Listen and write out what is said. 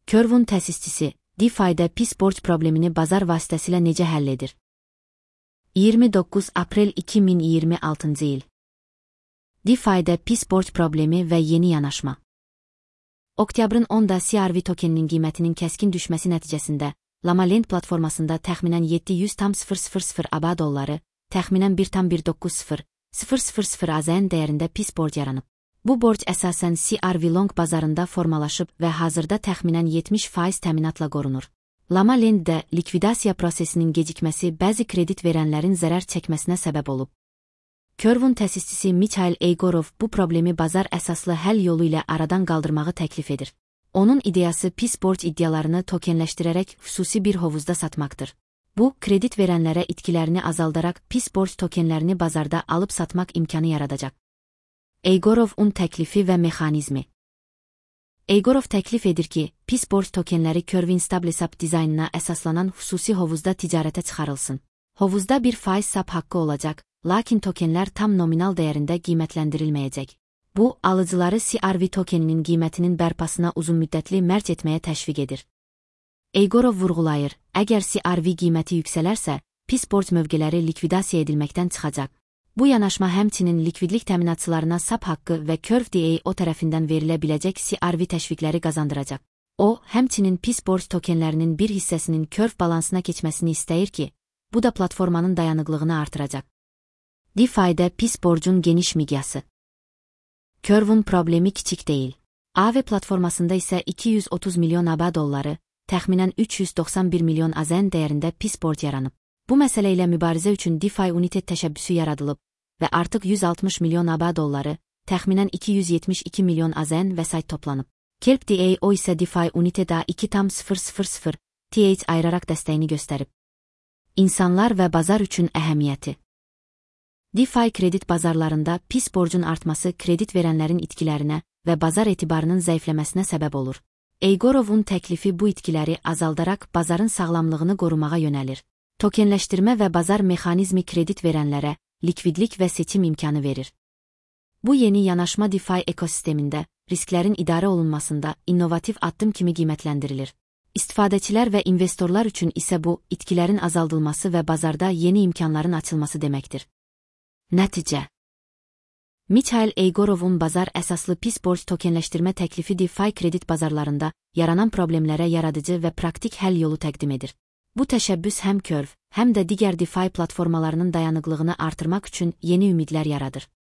Curve'un təsisçisi, DeFi'də pis borc problemini bazar vasitəsilə necə həll edir? 29 aprel 2026 il. DeFi'də pis borc problemi və yeni yanaşma. Oktyabrın 10-da CRV tokeninin qiymətinin kəskin düşməsi nəticəsində Llama Land platformasında təxminən 700,000 ABA dolları, təxminən 1,900,000 AZN dəyərində pis borc yaranıb. Bu borc əsasən CRV Long bazarında formalaşıb və hazırda təxminən 70% təminatla qorunur. Llama Landdə likvidasiya prosesinin gecikməsi bəzi kredit verənlərin zərər çəkməsinə səbəb olub. Curve'un təsisçisi Mikhail Egorov bu problemi bazar əsaslı həll yolu ilə aradan qaldırmağı təklif edir. Onun ideyası pis borc iddialarını tokenləşdirərək xüsusi bir hovuzda satmaqdır. Bu, kredit verənlərə itkilərini azaldaraq pis borc tokenlərini bazarda alıb satmaq imkanı yaradacaq. Egorovun təklifi və mexanizmi. Egorov təklif edir ki, pis borc tokenləri Curve'in StableSwap dizaynına əsaslanan xüsusi hovuzda ticarətə çıxarılsın. Hovuzda bir faiz sap haqqı olacaq, lakin tokenlər tam nominal dəyərində qiymətləndirilməyəcək. Bu, alıcıları CRV tokeninin qiymətinin bərpasına uzunmüddətli mərc etməyə təşviq edir. Egorov vurğulayır, əgər CRV qiyməti yüksələrsə, pis borc mövqeləri likvidasiya edilməkdən çıxacaq. Bu yanaşma həmçinin likvidlik təminatçılarına sap haqqı və Curve DAO tərəfindən verilə biləcək CRV təşviqləri qazandıracaq. O, həmçinin pis borc tokenlərinin bir hissəsinin Curve balansına keçməsini istəyir ki, bu da platformanın dayanıqlığını artıracaq. DeFi'də pis borcun geniş miqyası. Curve'un problemi kiçik deyil. Aave platformasında isə 230 milyon ABA dolları, təxminən 391 milyon AZN dəyərində pis borc yaranıb. Bu məsələ ilə mübarizə üçün DeFi United təşəbbüsü yaradılıb və artıq 160 milyon ABA dolları, təxminən 272 milyon AZN vəsait toplanıb. Kelp DAO isə DeFi United'a 2,000 TH ayıraraq dəstəyini göstərib. İnsanlar və bazar üçün əhəmiyyəti. DeFi kredit bazarlarında pis borcun artması kredit verənlərin itkilərinə və bazar etibarının zəifləməsinə səbəb olur. Egorovun təklifi bu itkiləri azaldaraq bazarın sağlamlığını qorumağa yönəlir. Tokenləşdirmə və bazar mexanizmi kredit verənlərə likvidlik və seçim imkanı verir. Bu yeni yanaşma DeFi ekosistemində risklərin idarə olunmasında innovativ addım kimi qiymətləndirilir. İstifadəçilər və investorlar üçün isə bu, itkilərin azaldılması və bazarda yeni imkanların açılması deməkdir. Nəticə. Mikhail Egorovun bazar əsaslı pis borc tokenləşdirmə təklifi DeFi kredit bazarlarında yaranan problemlərə yaradıcı və praktik həll yolu təqdim edir. Bu təşəbbüs həm Curve, həm də digər DeFi platformalarının dayanıqlığını artırmaq üçün yeni ümidlər yaradır.